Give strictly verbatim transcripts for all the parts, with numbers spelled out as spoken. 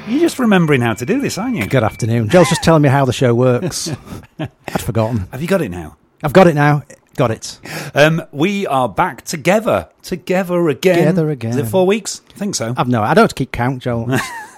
You're just remembering how to do this, aren't you? Good afternoon. Joel's just telling me how the show works. I'd forgotten. Have you got it now? I've got it now. Got it. Um, we are back together. Together again. Together again. Is it four weeks? I think so. I've no, I don't keep count, Joel.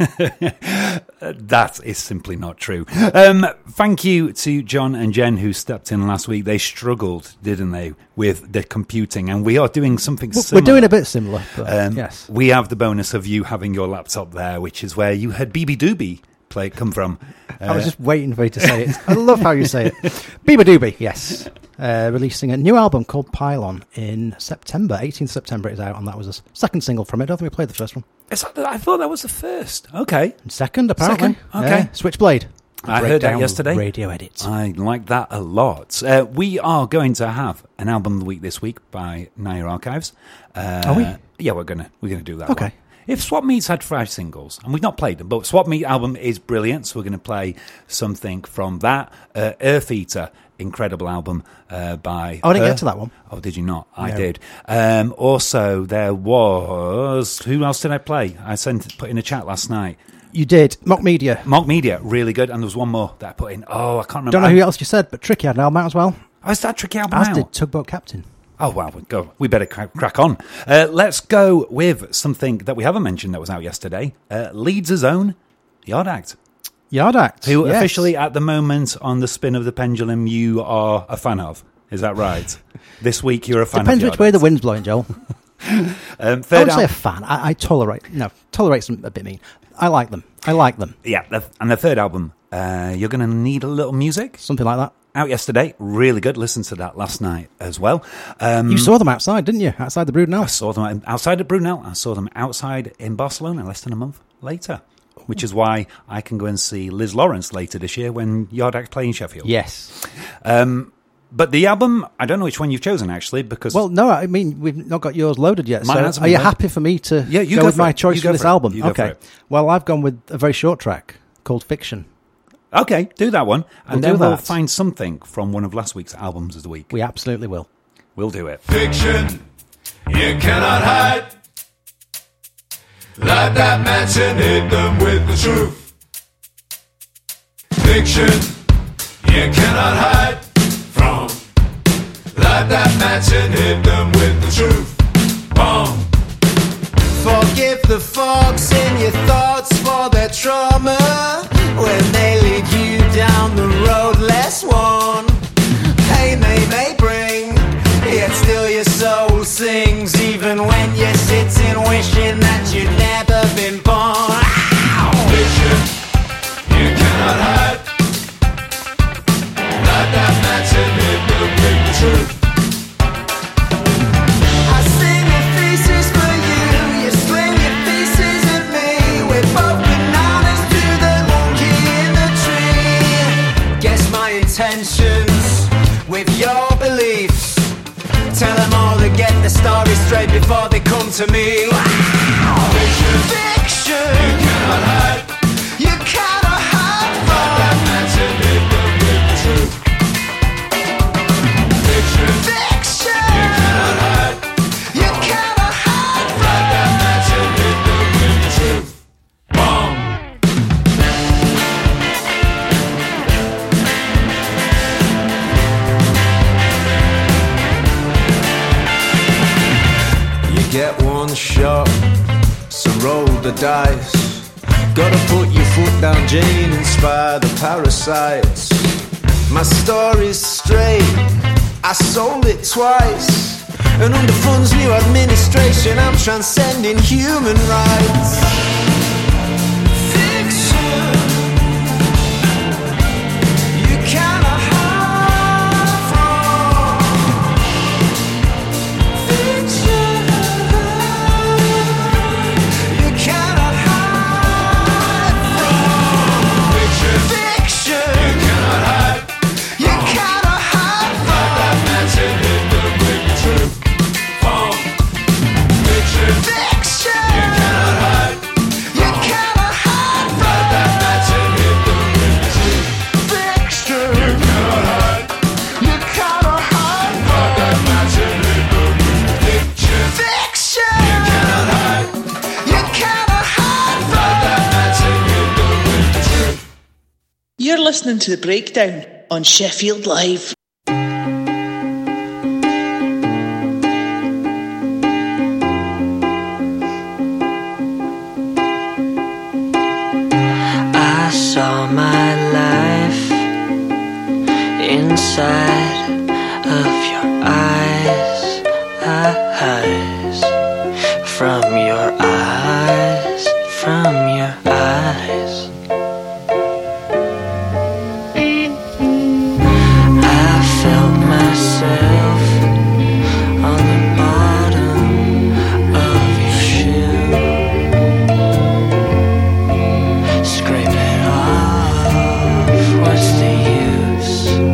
That is simply not true. Um, thank you to John and Jen who stepped in last week. They struggled, didn't they, with the computing, and we are doing something We're similar. We're doing a bit similar, but um, yes. We have the bonus of you having your laptop there, which is where you had B B Doobie play come from. Uh, I was just waiting for you to say it. I love how you say it. Biba Doobie, yes. Uh, releasing a new album called Pylon in September. eighteenth of September it is out, and that was a second single from it. I don't think we played the first one. It's, I thought that was the first. Okay. Second, apparently. Second? Okay. Yeah. Switchblade. I heard that yesterday. Radio edit. I like that a lot. Uh, we are going to have an album of the week this week by Naya Archives. Uh, are we? Yeah, we're gonna we're gonna do that. Okay. One. If Swap Meets had five singles, and we've not played them, but Swap Meet album is brilliant, so we're going to play something from that. Uh, Earth Eater, incredible album uh, by... Oh, I didn't her. get to that one. Oh, did you not? No. I did. Um, also, there was... Who else did I play? I sent put in a chat last night. You did. Mock Media. Mock Media, really good, and there was one more that I put in. Oh, I can't remember. Don't know who else you said, but Tricky had an album out as well. Oh, is that Tricky album As out? did Tugboat Captain. Oh, wow, we go. We better crack, crack on. Uh, let's go with something that we haven't mentioned that was out yesterday. Uh, Leeds' own Yard Act. Yard Act. Who yes. officially, at the moment, on the spin of the pendulum, you are a fan of. Is that right? This week, you're a fan Depends of Yard which way Act. the wind's blowing, Joel. um, I third wouldn't say al- a fan. I, I tolerate... No, tolerate's a bit mean. I like them. I like them. Yeah, the, and the third album, uh, You're Gonna Need a Little Music. Something like that. Out yesterday. Really good. Listened to that last night as well. Um, You saw them outside, didn't you? Outside the Brunel. I saw them outside at Brunel. I saw them outside in Barcelona less than a month later, which is why I can go and see Liz Lawrence later this year when Yard Act play in Sheffield. Yes. Um, but the album, I don't know which one you've chosen, actually, because... Well, no, I mean, we've not got yours loaded yet. Mine So hasn't are you been loaded. happy for me to Yeah, you go, go with for my it. choice You for go this for it. album? You go okay. for it. Well, I've gone with a very short track called Fiction. Okay, do that one. And We'll then do we'll that. find something from one of last week's albums of the week. We absolutely will. We'll do it. Fiction, you cannot hide. Light that match and hit them with the truth. Fiction, you cannot hide from. Light that match and hit them with the truth. Boom. Forgive the folks in your thoughts for their trauma when they lead you down the road less worn. Pain they may bring, yet still your soul sings, even when you're sitting wishing that you'd never been born. Ow! Fiction, you cannot hide. Light that match and hit them with the truth. I sing your thesis for you, you sling your pieces at me. We're both bananas to the monkey in the tree. Guess my intentions with your beliefs. Tell them all to get the story straight before they come to me. Wow. Fiction, Fiction, you cannot hide. you cannot hide Light that from. match and hit them with the truth. Fiction, Fiction, you cannot hide. you cannot hide from. Light that match and hit them with the truth. Boom. You get one shot, so roll the dice. Gotta put your foot down, Jane, inspire the parasites. My story's straight, I sold it twice. And under funds new administration, I'm transcending human rights. Fiction, you cannot hide from. Fiction, you cannot hide from. Fiction, Fiction, you cannot hide. you cannot hide from. Light that match and hit them with the truth. Boom. Fiction, Fiction, you cannot hide. you listening to The Breakdown on Sheffield Live. I saw my life inside of your eyes, eyes, from your eyes, from your eyes. I felt myself on the bottom of your shoe, scrape it off, what's the use?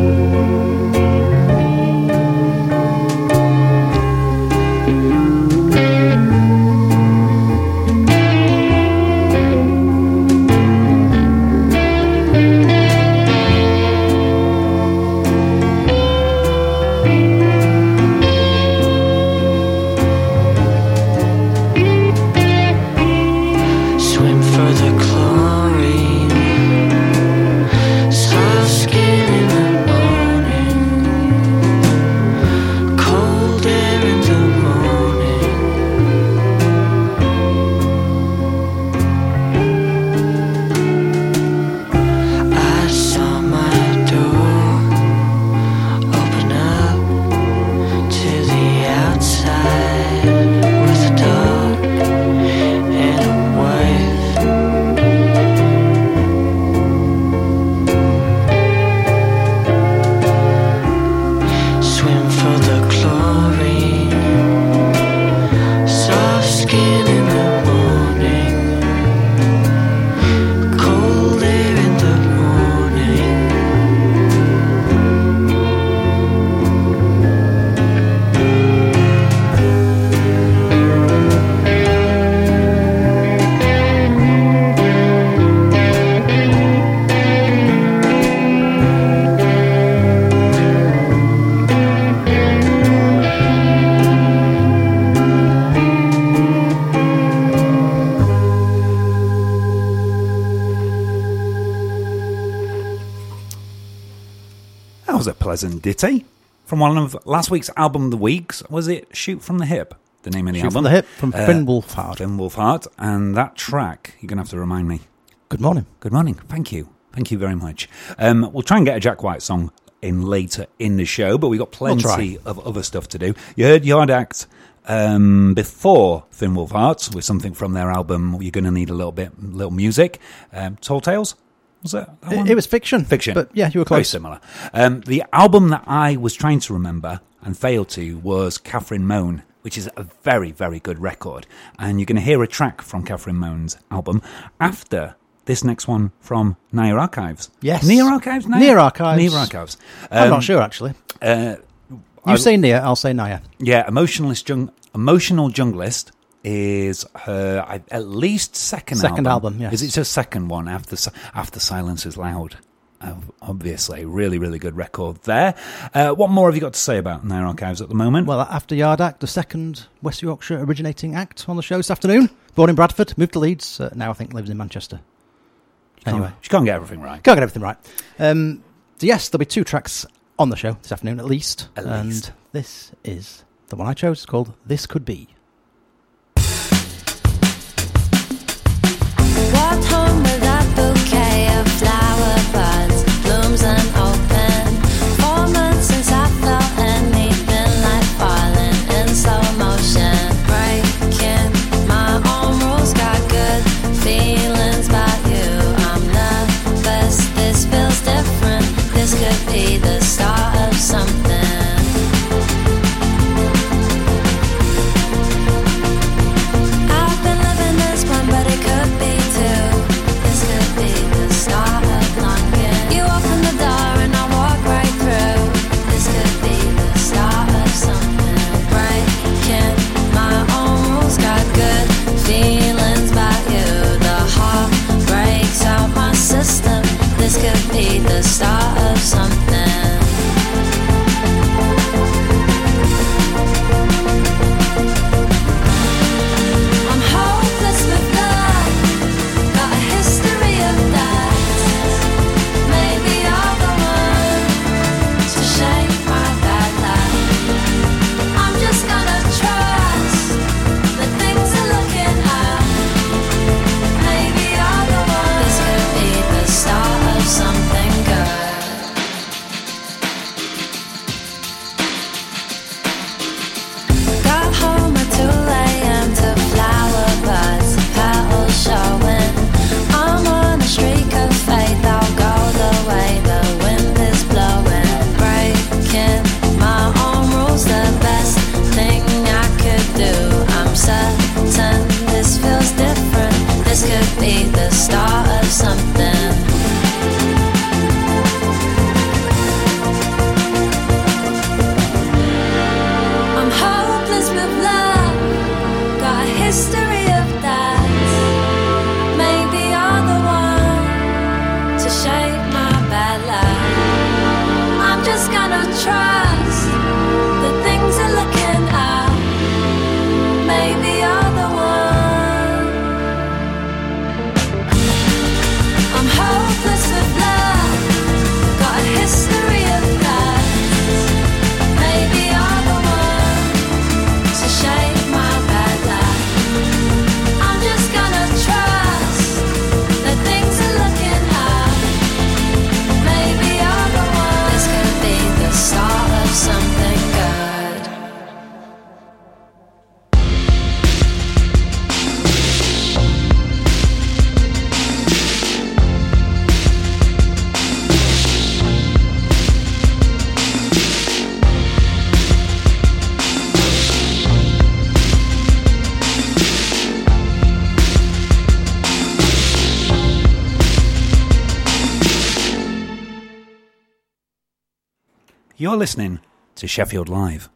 Swim for the chlorine, soft skin in the morning, cold air in the morning. I saw my door open up to the outside with a dog and a wife. Swim for the chlorine, soft skin in the morning, cold air in the morning. That was a pleasant ditty from one of last week's album of the weeks. Was it Shoot from the Hip? The name of the Shoot album. from the Hip from Uh, Finn Wolfhard. Finn Wolfhard. And that track, you're going to have to remind me. Good morning. Good morning. Thank you. Thank you very much. Um, we'll try and get a Jack White song in later in the show, but we've got We'll plenty try. of other stuff to do. You heard Yard Act um, before Finn Wolfhard with something from their album. You're going to need a little bit, little music. Um, Tall Tales? Was that, that It, one? it was fiction. Fiction. But yeah, you were Very close. similar. Um, the album that I was trying to remember and failed to was Catherine Moan, which is a very, very good record. And you're going to hear a track from Catherine Moan's album after this next one from Naya Archives. Yes. Near Archives? Naya? Near Archives. Near Archives. I'm Um, not sure, actually. Uh, You I- say Nia, I'll say Naya. yeah, Emotionalist Jung- Emotional Junglist is her I, at least second, Second album. album, yes. Is it her second one after Si- after Silence is Loud? Uh, obviously, really, really good record there. Uh, what more have you got to say about Naya Archives at the moment? Well, after Yard Act, the second West Yorkshire originating act on the show this afternoon. Born in Bradford, moved to Leeds, uh, now I think lives in Manchester. Anyway, she can't get everything right. can't get everything right. Um, so yes, there'll be two tracks on the show this afternoon at least. At and least. this is the one I chose. It's called This Could Be. Walked home with a bouquet of flower buds, blooms unopened. Four months since I felt anything like falling in slow motion. Breaking my own rules, got good feelings about you. I'm nervous, this feels different. This could be the start of something. You're listening to Sheffield Live.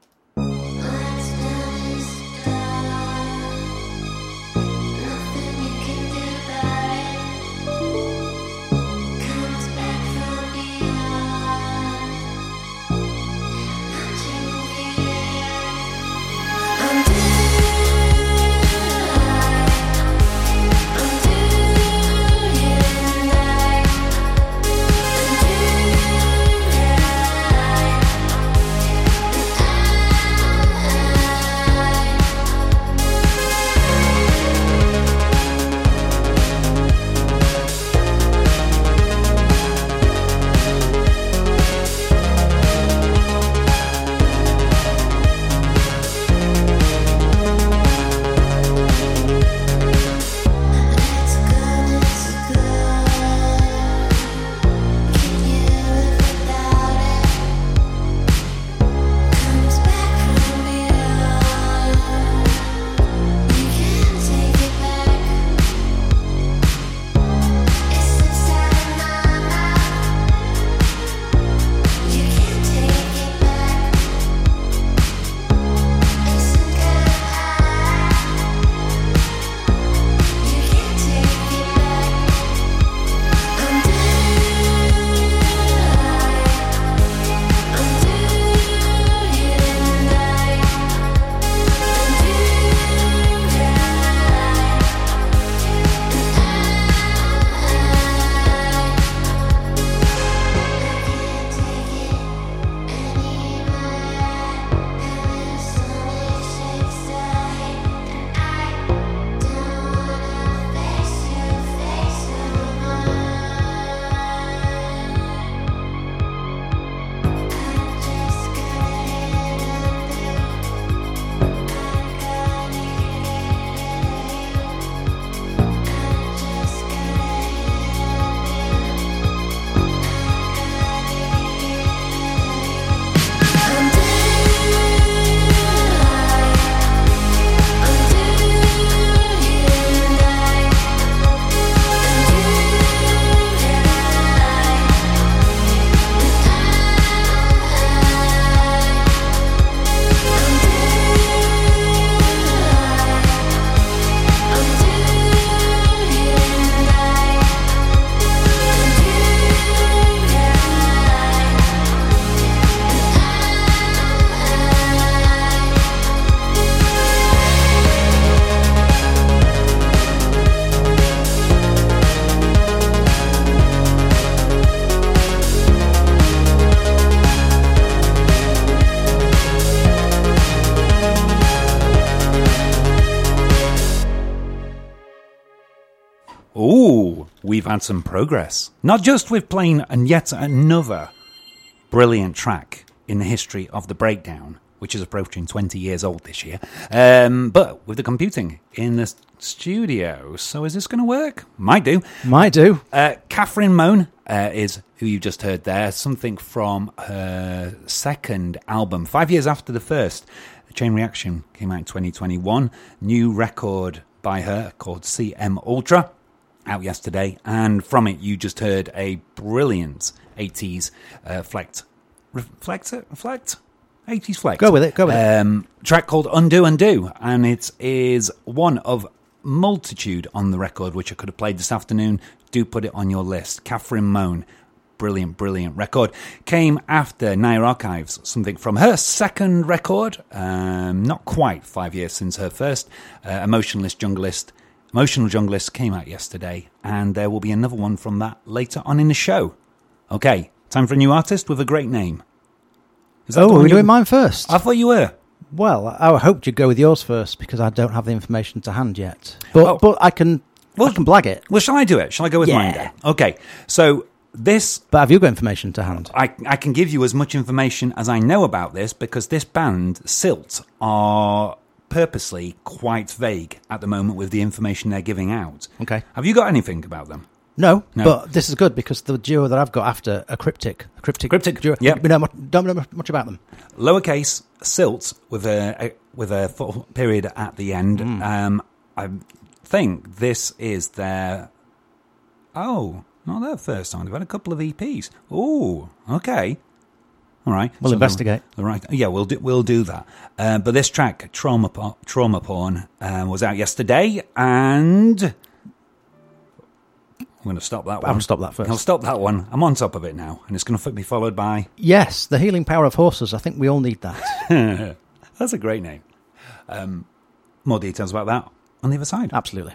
Ooh, we've had some progress. Not just with playing and yet another brilliant track in the history of the breakdown, which is approaching twenty years old this year, um, but with the computing in the studio. So is this going to work? Might do. Might do. Uh, Catherine Moan uh, is who you just heard there, something from her second album, five years after the first. Chain Reaction came out in twenty twenty-one. New record by her called C M Ultra, out yesterday, and from it you just heard a brilliant eighties uh, flect, reflect, reflect, eighties flex. Go with it, go with um, it. Track called Undo Undo, and it is one of multitude on the record which I could have played this afternoon. Do put it on your list. Catherine Moan, brilliant, brilliant record. Came after Naya Archives, something from her second record, um, not quite five years since her first, uh, Emotionless Junglist. Emotional Junglist came out yesterday, and there will be another one from that later on in the show. Okay, time for a new artist with a great name. Is that Oh, the are one we you- doing mine first? I thought you were. Well, I hoped you'd go with yours first because I don't have the information to hand yet. But Oh. but I can Well- I can blag it. Well, shall I do it? Shall I go with Yeah. mine then? Okay, so this, But have you got information to hand? I, I can give you as much information as I know about this because this band, Silt, are purposely quite vague at the moment with the information they're giving out. Okay. Have you got anything about them? No, No. but this is good because the duo that I've got after are Cryptic. A Cryptic. Cryptic, duo. yep. We don't, much- don't know much about them. Lowercase Silt with a, a with a full period at the end. Mm. Um, I think this is their oh, not their first song. They've had a couple of E Ps. Oh, okay. All right. We'll So investigate. the- the right. Yeah, we'll do, we'll do that. Uh, but this track, Trauma, Po- Trauma Porn, um, was out yesterday, and I'm going to stop that one. I'll stop that first. I'll stop that one. I'm on top of it now, and it's going to be followed by... Yes, the healing power of horses. I think we all need that. That's a great name. Um, more details about that on the other side. Absolutely.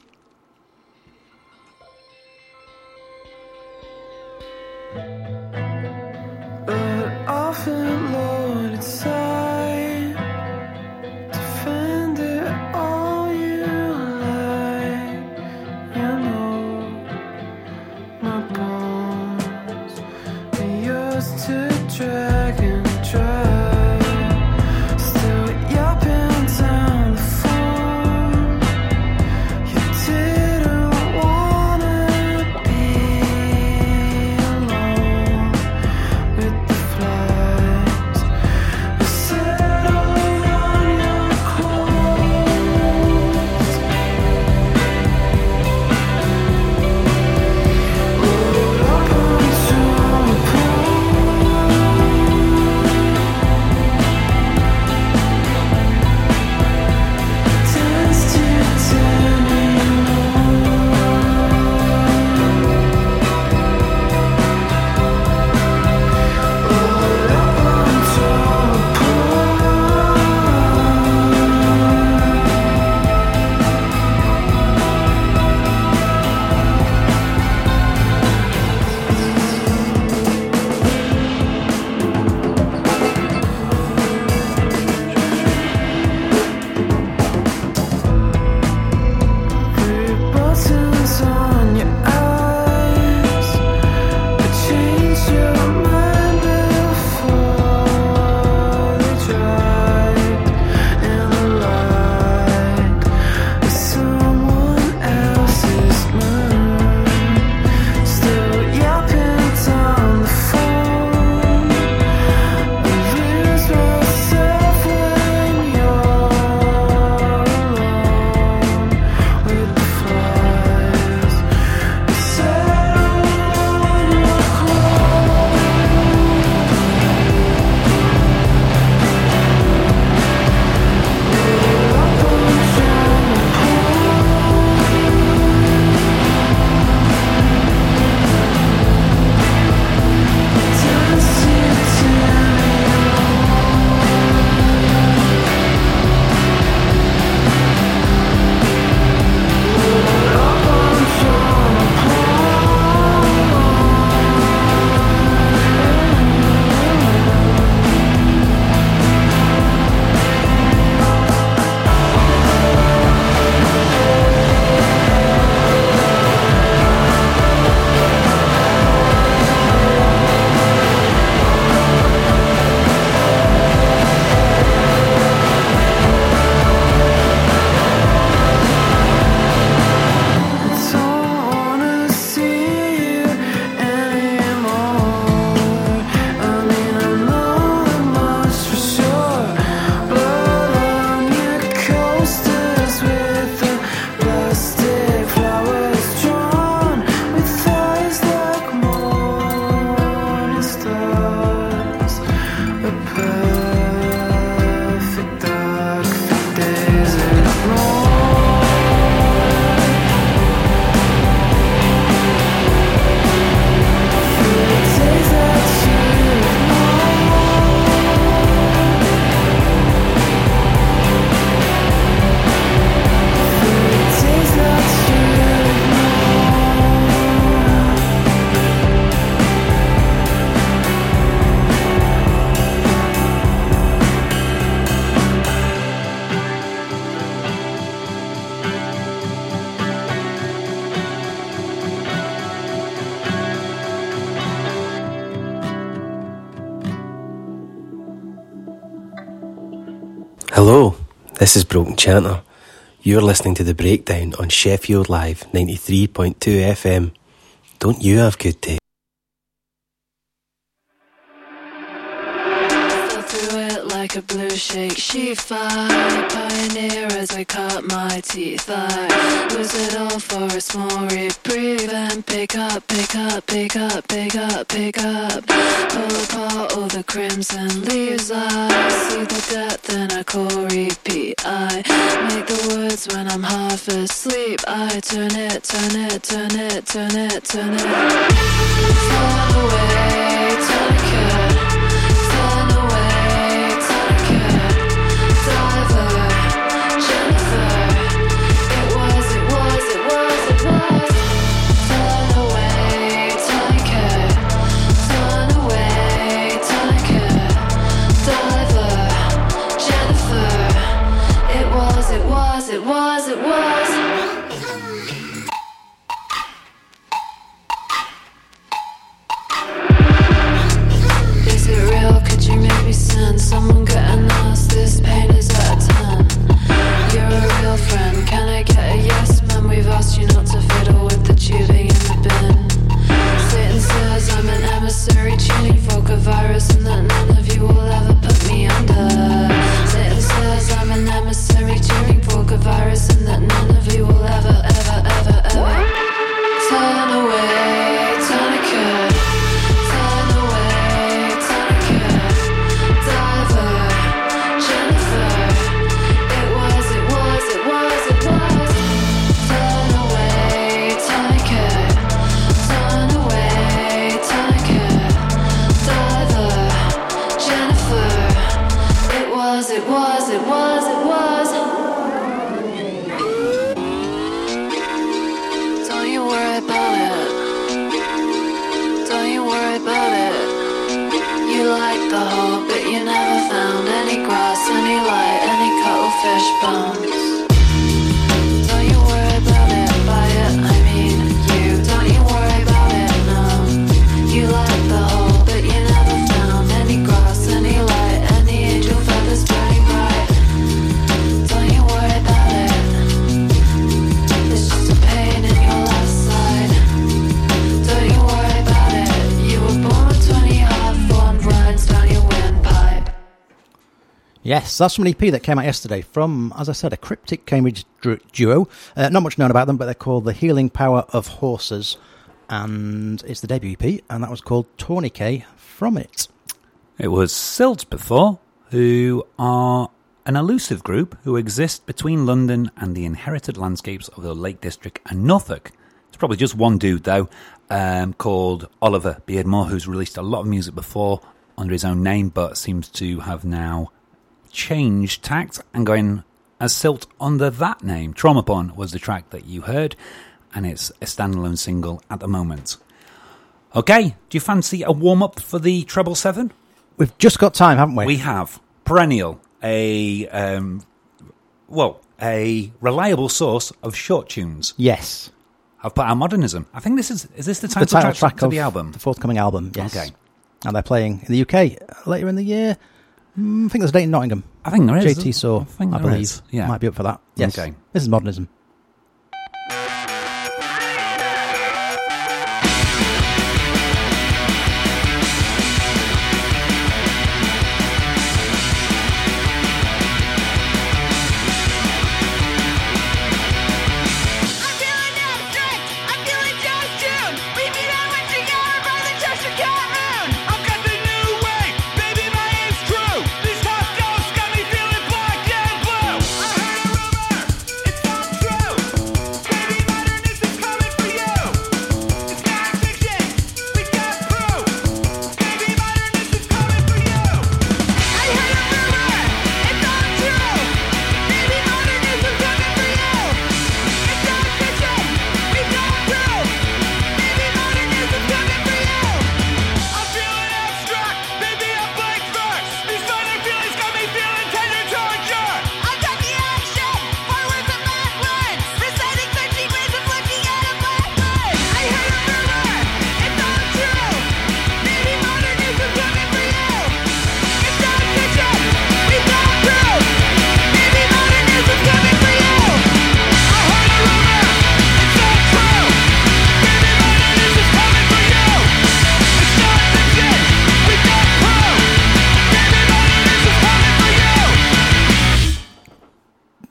But often, Lord, it's time to find it all you like. You know, my bones are yours to drag and drag. Still yapping down the phone. You didn't wanna be alone with the flies. I settled on your clothes. Rolled up onto a pole. Tends to turn me Rolled up onto a Three buttons on your eyes. I changed your mind before they dried in the light of someone else's moon. Still yapping down the phone. I lose myself when you're alone with the flies. I settle on your I don't wanna see you anymore. I mean, I know that much for sure. Blood on your coasters with the plastic flowers drawn with eyes like morning stars. A perfect dark for days ignored. Days that you Days that Hello, this is Broken Chanter. You're listening to The Breakdown on Sheffield Live ninety-three point two F M. Don't you have good taste? Fell through it like a blue shake sheet fight. Pioneer as I cut my teeth. I lose it all for a small reprieve and pick up, pick up, pick up, pick up, pick up. Pull apart all the crimson leaves. I see the depth and I call repeat. I make the words when I'm half asleep. I turn it, turn it, turn it, turn it, turn it. Turn away, turn it. Turn away, turn it. Diver, Jennifer. It was, it was, it was, it was. Turn away, turn it. Turn away, turn it. Diver, Jennifer. It was, it was, it was, it was. Is it real? Could you make me send someone good and ask? This pain is at a ten. You're a real friend. Can I get a yes, man? We've asked you not to fiddle with the tubing in the bin. Satan says I'm an emissary tuning fork a virus and that none of you will ever put me under. Satan says I'm an emissary tuning fork a virus and that none of you will ever, ever, ever, ever. Turn away, turn a curve. Turn away, turn a curve. Diver, Jennifer. It was, it was, it was, it was. Turn away, turn a curve. Turn away, turn a curve. Diver, Jennifer. It was, it was, it was, it was. Don't you worry about it. Don't you worry about it. You liked the hole, but you never found any grass, any light, any cuttlefish bones. Don't you worry about it, by it, I mean you. Don't you worry about it, no. You liked the hole, but you never found any grass, any light, any angel feathers burning bright. Don't you worry about it. It's just a pain in your left side. Don't you worry about it. You were born with twenty hard-formed lines down your windpipe. Yes, that's from an E P that came out yesterday from, as I said, a cryptic Cambridge dru- duo. Uh, not much known about them, but they're called The Healing Power of Horses. And it's the debut E P, and that was called Tourniquet from it. It was Silt before, who are an elusive group who exist between London and the inherited landscapes of the Lake District and Norfolk. It's probably just one dude, though, um, called Oliver Beardmore, who's released a lot of music before under his own name, but seems to have now changed tact and going as Silt under that name. Trauma Porn was the track that you heard, and it's a standalone single at the moment. Okay, do you fancy a warm-up for the Treble Seven? We've just got time, haven't we? We have Perennial, a um, well, a reliable source of short tunes. Yes. I've put out Modernism. I think this is is this the The title, title track, track to of the album? the forthcoming album, yes. Okay. And they're playing in the U K later in the year. Mm, I think there's a date in Nottingham. I think there is. J T Saw, I think I there believe. is, yeah. Might be up for that. Yes. Okay. This is Modernism. I'm feeling out of drink. I'm feeling Josh June. We meet and went together by the Cheshire Cat Moon. I've got the new wave, baby, my aim's true. These hot dogs got me feeling black and blue. I heard a rumor, it's not true.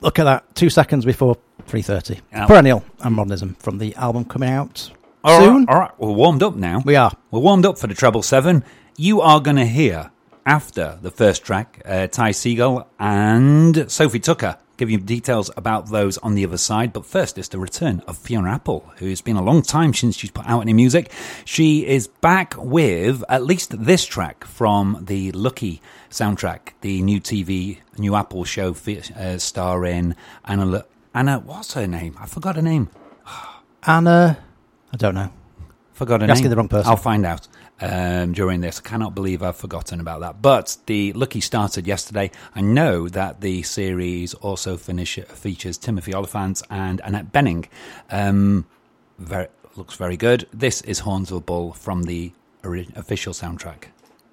Look at that, two seconds before three thirty. Yeah. Perennial and Modernism from the album coming out All soon. right, all right, we're warmed up now. We are. We're warmed up for the treble seven. You are going to hear, after the first track, uh, Ty Segall and Sophie Tucker. Give you details about those on the other side. But first, it's the return of Fiona Apple, who's been a long time since she's put out any music. She is back with at least this track from the Lucky soundtrack, the new T V, new Apple show uh, starring Anna, Anna, what's her name? I forgot her name. Anna, I don't know. Forgot her You're name. asking the wrong person. I'll find out um, during this. I cannot believe I've forgotten about that. But the Lucky started yesterday. I know that the series also finish, features Timothy Oliphant and Annette Bening. Um, very, looks very good. This is Horns of a Bull from the ori- official soundtrack.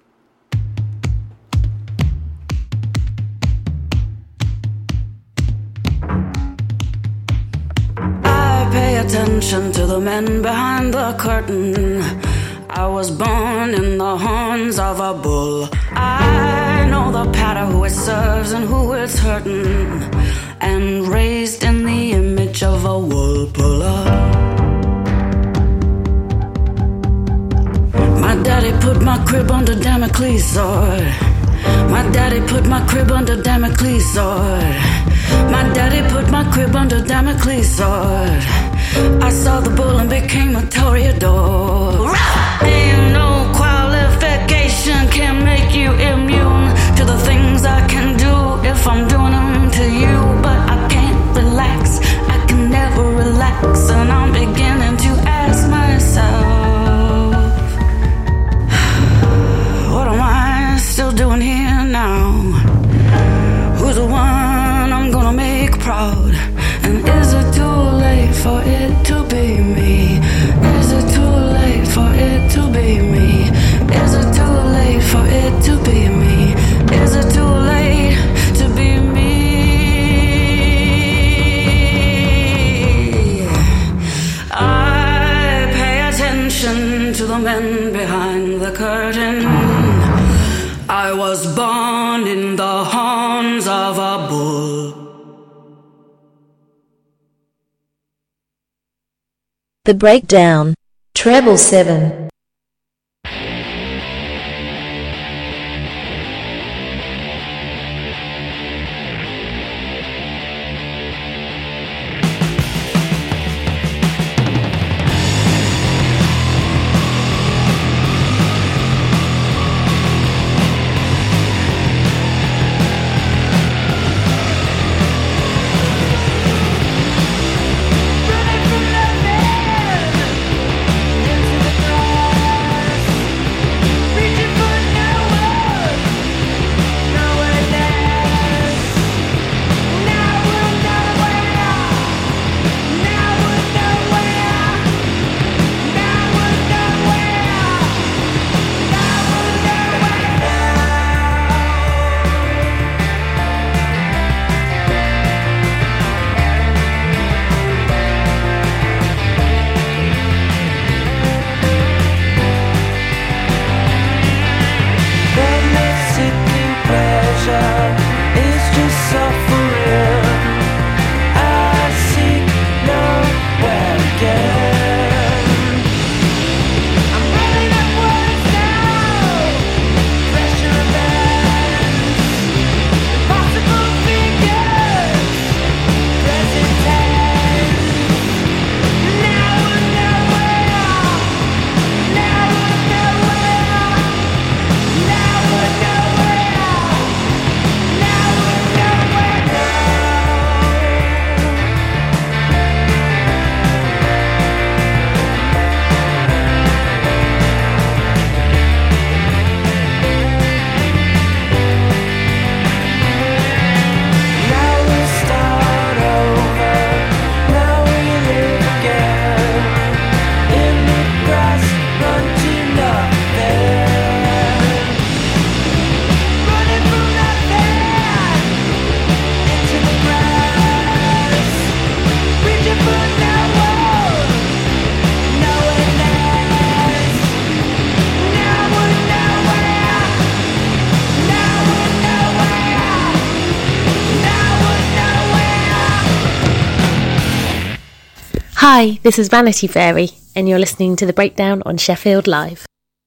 Pay attention to the men behind the curtain. I was born in the horns of a bull. I know the patter who it serves and who it's hurting, and raised in the image of a wool puller. My daddy put my crib under Damocles' sword. My daddy put my crib under Damocles' sword. My daddy put my crib under Damocles' sword. I saw the bull and became a toreador. Ain't no qualification can make you immune to the things I can do if I'm doing them to you. But I can't relax, I can never relax, and I'm beginning to ask myself, what am I still doing here now? Who's the one I'm gonna make proud? And is it too late for it to be me? Is it too late for it to be me? Is it too late for it to be me? Is it too late to be me? I pay attention to the men behind the curtain. I was born in the horns of a bull. The Breakdown. Treble seven. Running from the man into the dark. Hi, this is Vanity Fairy, and you're listening to The Breakdown on Sheffield Live.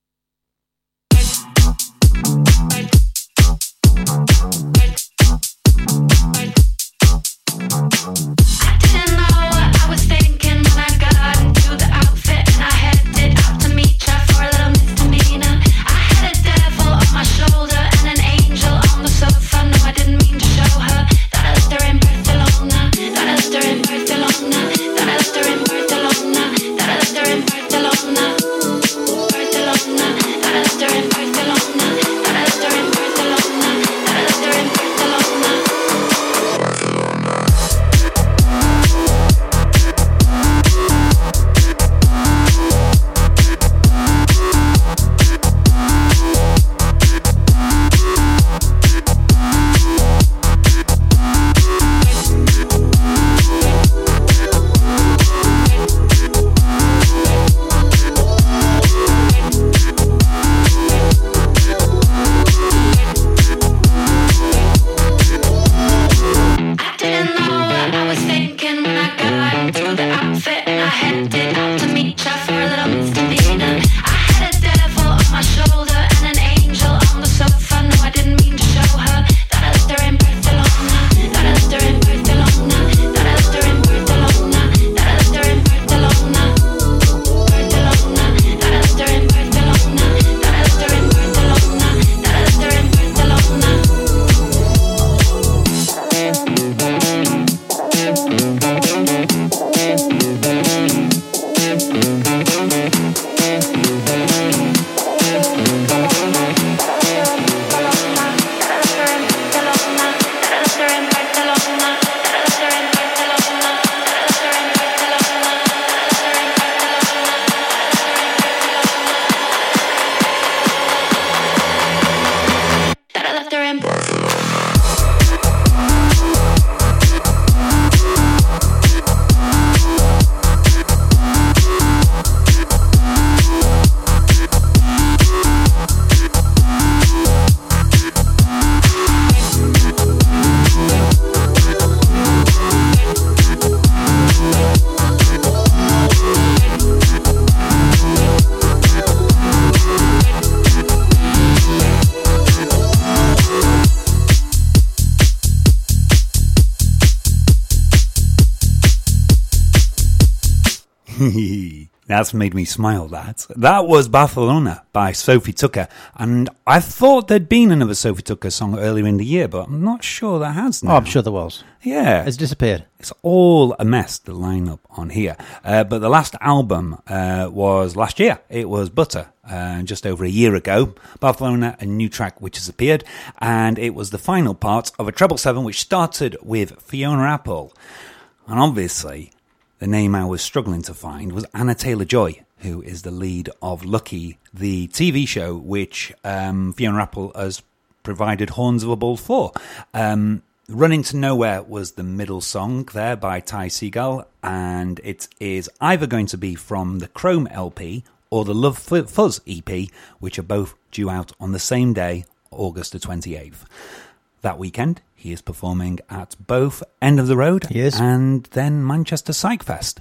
That's made me smile, that. That was Barcelona by Sophie Tucker. And I thought there'd been another Sophie Tucker song earlier in the year, but I'm not sure there has now. Oh, I'm sure there was. Yeah. It's disappeared. It's all a mess, the lineup on here. Uh, but the last album uh, was last year. It was Butter, uh, just over a year ago. Barcelona, a new track which has appeared. And it was the final part of a treble seven which started with Fiona Apple. And obviously, the name I was struggling to find was Anna Taylor-Joy, who is the lead of Lucky, the T V show which um, Fiona Apple has provided Horns of a Bull for. Um, Running to Nowhere was the middle song there by Ty Segall, and it is either going to be from the Chrome L P or the Love Fuzz E P, which are both due out on the same day, August the twenty-eighth. That weekend, he is performing at both End of the Road and then Manchester Psychfest.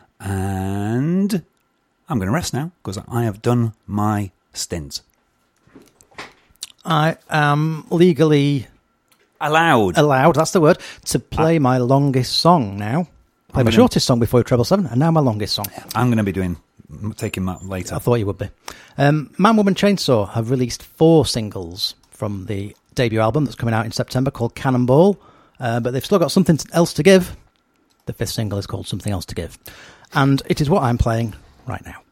And I'm going to rest now because I have done my stint. I am legally allowed, allowed, that's the word, to play uh, my longest song now. Play I'm my gonna, shortest song before Treble Seven, and now my longest song. I'm going to be doing, taking that later. I thought you would be. Um, Man, Woman, Chainsaw have released four singles from the debut album that's coming out in September called Cannonball, uh, but they've still got something else to give. The fifth single is called Something Else to Give, and it is what I'm playing right now.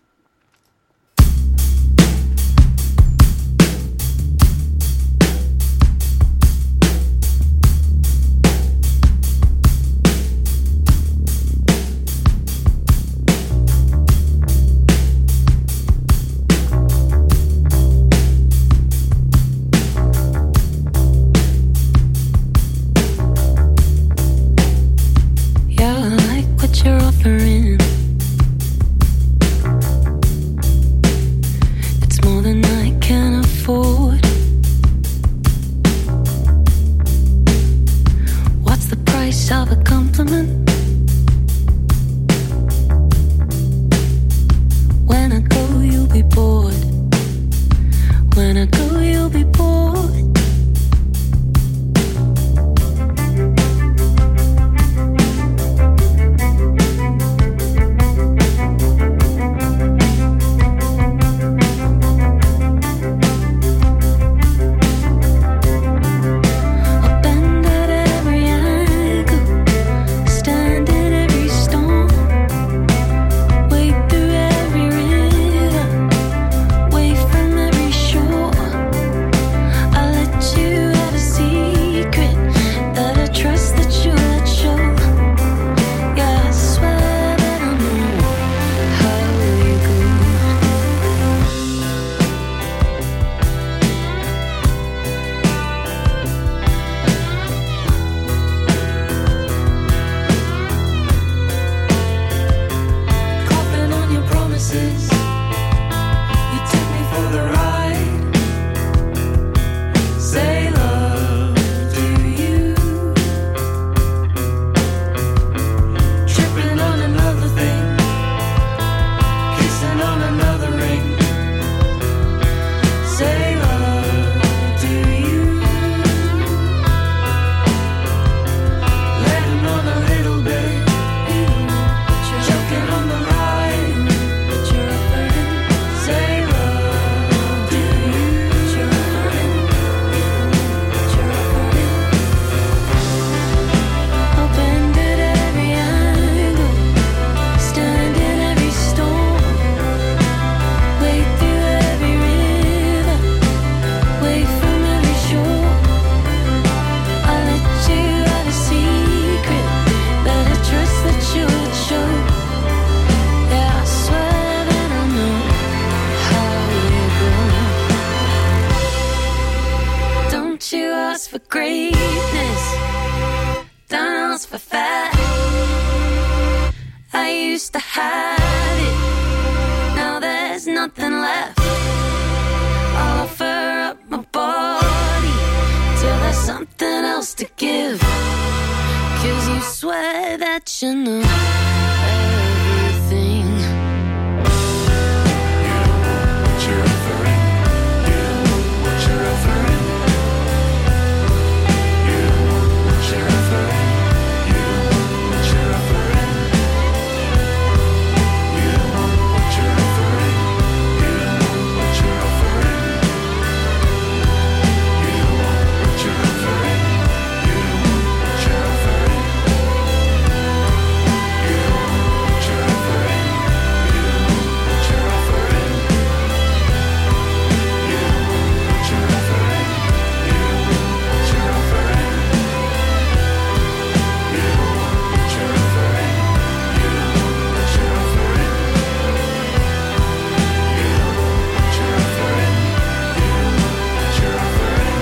Of a compliment. greatness, don't ask for fat. I used to have it, now there's nothing left. I'll offer up my body till there's something else to give. 'Cause you swear that you know everything. You know what you're offering. You know what you're offering. You know what you're offering. You know what you're offering. You know what you're offering. You know what you're offering. You know what you're offering. You know what you're offering. You know what you're offering. You know what you're offering. You know what you're offering. You know what you're offering. You know what you're offering. You know what you're offering. You know what you're offering. You know what you're offering.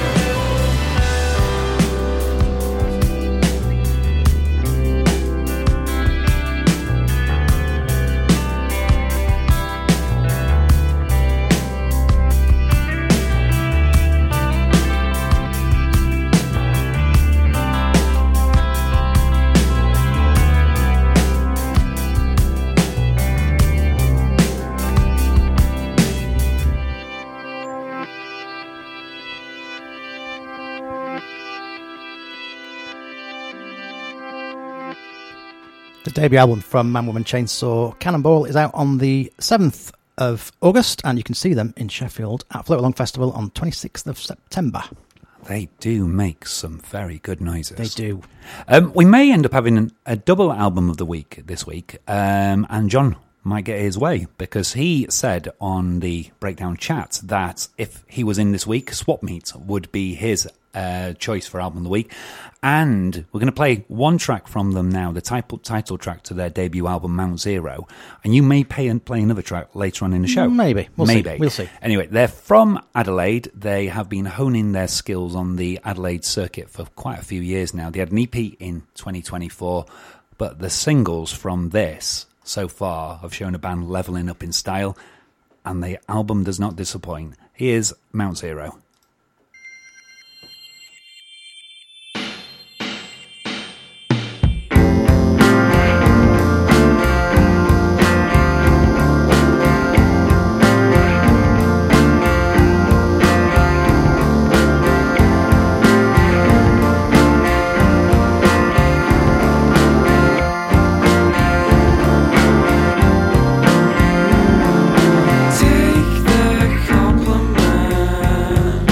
The debut album from Man Woman Chainsaw, Cannonball, is out on the seventh of August, and you can see them in Sheffield at Float Along Festival on twenty-sixth of September. They do make some very good noises. They do. Um, we may end up having an, a double album of the week this week, um, and John might get his way, because he said on the Breakdown chat that if he was in this week, Swap Meet would be his uh, choice for album of the week. And we're going to play one track from them now, the title title track to their debut album, Mount Zero. And you may pay and play another track later on in the show. Maybe. We'll Maybe. see. We'll see. Anyway, they're from Adelaide. They have been honing their skills on the Adelaide circuit for quite a few years now. They had an E P in twenty twenty-four, but the singles from this so far have shown a band leveling up in style, and the album does not disappoint. Here's Mount Zero. Take the compliment.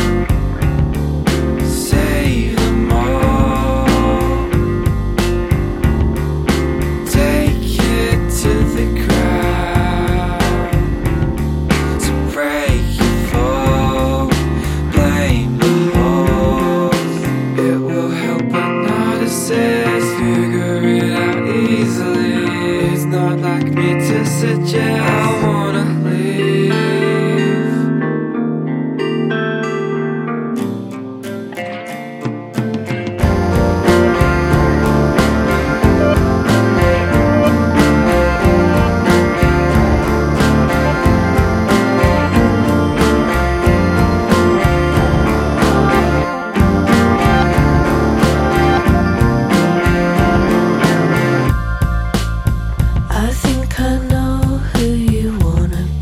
I think I know who you wanna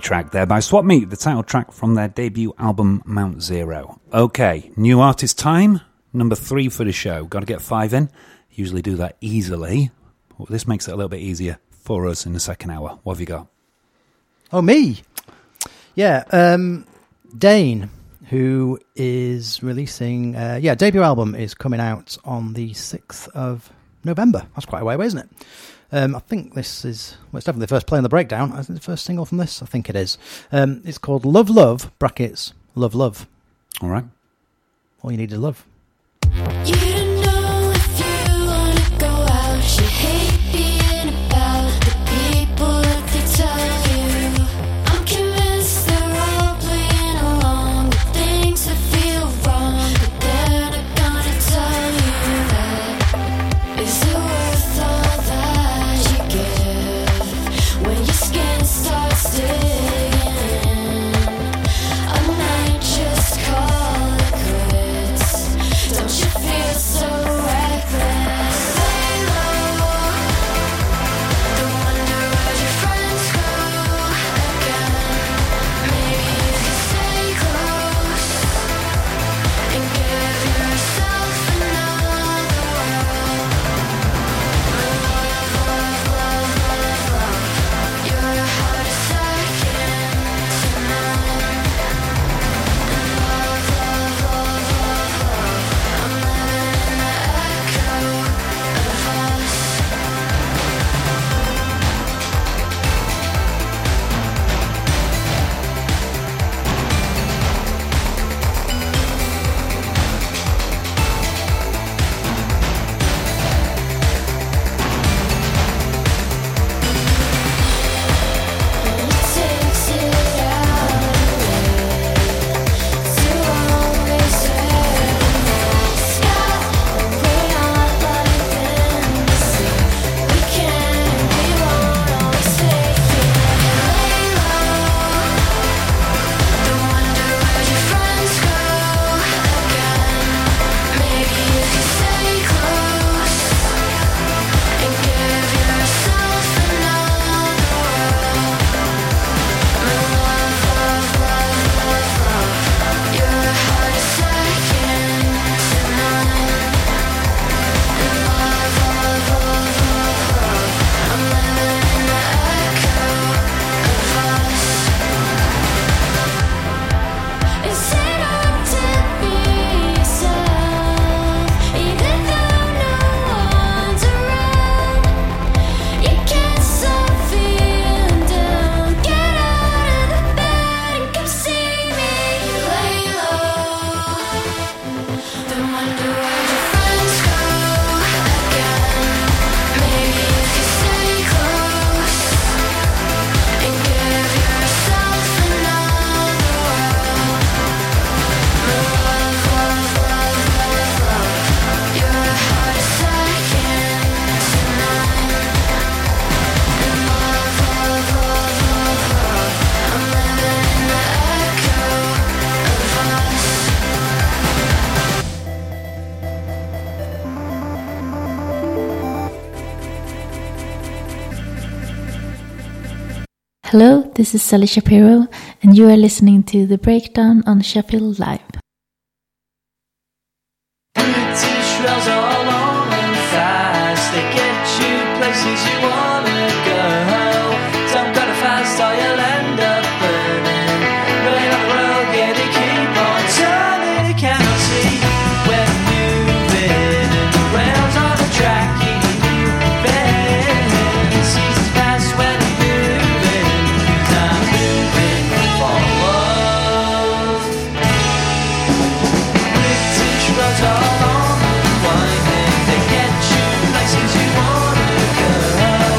track there by Swap Meet, the title track from their debut album Mount Zero. Okay, new artist time, number three for the show. Got to get five in. Usually do that easily. Well, this makes it a little bit easier for us in the second hour. What have you got? Oh, me? Yeah, um, Dane, who is releasing... Uh, yeah, debut album is coming out on the sixth of November. That's quite a way away, isn't it? Um, I think this is... Well, it's definitely the first play on the breakdown. Is it the first single from this? I think it is. Um, it's called Love Love, brackets, Love Love. All right. All you need is love. You don't know if you wanna go out. You hate being about the people that they tell you. I'm convinced they're all playing along with things that feel wrong, but they're not gonna tell you that. Is it worth all that you give when your skin starts digging in? I might just call it quits. Don't you feel so reckless? Lay low. Don't wonder where your friends go again. Maybe you can stay close and give yourself another whirl. Love, love, love, love, love. You're a hard second to none. Love, love, love, love, love. I'm living in the echo of us. And it takes it out of me to always wear the sky. We're not like them to see. We can't be one, always taking it. Lay low. Don't wonder where your friends go again. Maybe you can stay close and give yourself another whirl. Love, love, love, love, love. You're a hard second to none. Love, love, love, love, love. I'm living in the echo of us. Is it hard to be yourself, even though no one's around? You can't stop feeling down. Get out of the bed and come see me. Lay low. Don't wonder where your friends go again. Maybe you can stay close and give yourself another whirl. Love, love, love, love, love. You're a hard second to none. Love, love, love, love, love. I'm living in the echo of us. Hello, this is Sally Shapiro, and you are listening to The Breakdown on Sheffield Live. British rails are long and fast. They get you places you wanna go. Don't go too fast or you'll end up burning. Running on the road, yeah, they keep on turning. You cannot see where they're moving. And the rails on the track keep moving. Seasons pass when I'm moving, 'cause I'm moving for love. British roads are long and winding. They get you places you wanna go.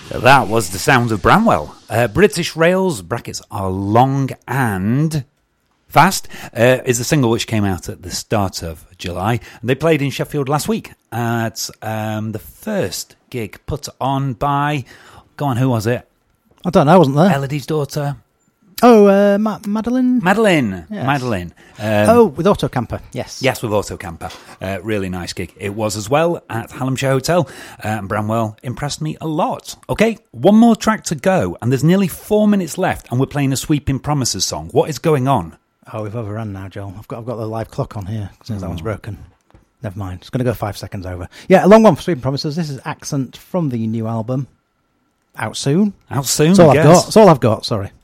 That was the sound of Bramwell. Uh, British Rails, brackets are long and fast, uh, is the single which came out at the start of July. And they played in Sheffield last week at um, the first gig put on by, go on, who was it? I don't know, I wasn't there. Elodie's daughter. Oh, uh, Ma- Madeline? Madeline. Yes. Madeline. Um, oh, with Autocamper, yes. Yes, with Autocamper. Uh, really nice gig. It was as well at Hallamshire Hotel. Uh, and Bramwell impressed me a lot. Okay, one more track to go, and there's nearly four minutes left, and we're playing a Sweeping Promises song. What is going on? Oh, we've overrun now, Joel. I've got I've got the live clock on here since oh. that one's broken. Never mind. It's going to go five seconds over. Yeah, a long one for Sweeping Promises. This is Accent from the new album. Out soon. Out soon, That's all I I've guess. got. That's all I've got, sorry.